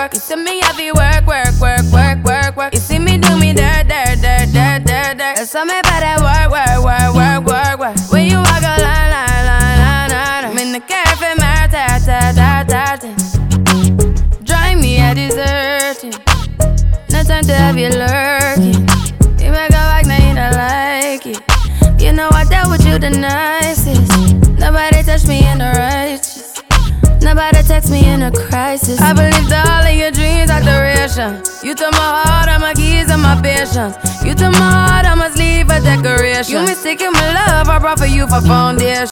work. You see me heavy work. You see me do me dirt. There's something about that work. When you walk a line. I'm in the cafe, drive me a deserting. No time to have you lurking. You make a back, now you don't like it. You know I dealt with you the nicest. Nobody touched me in the righteous. Nobody text me in a crisis. I believed all of your dreams are duration. You took my heart, all my keys, and my patience. You took my heart, I must leave a decoration. You mistaken my love, I brought for you for foundation.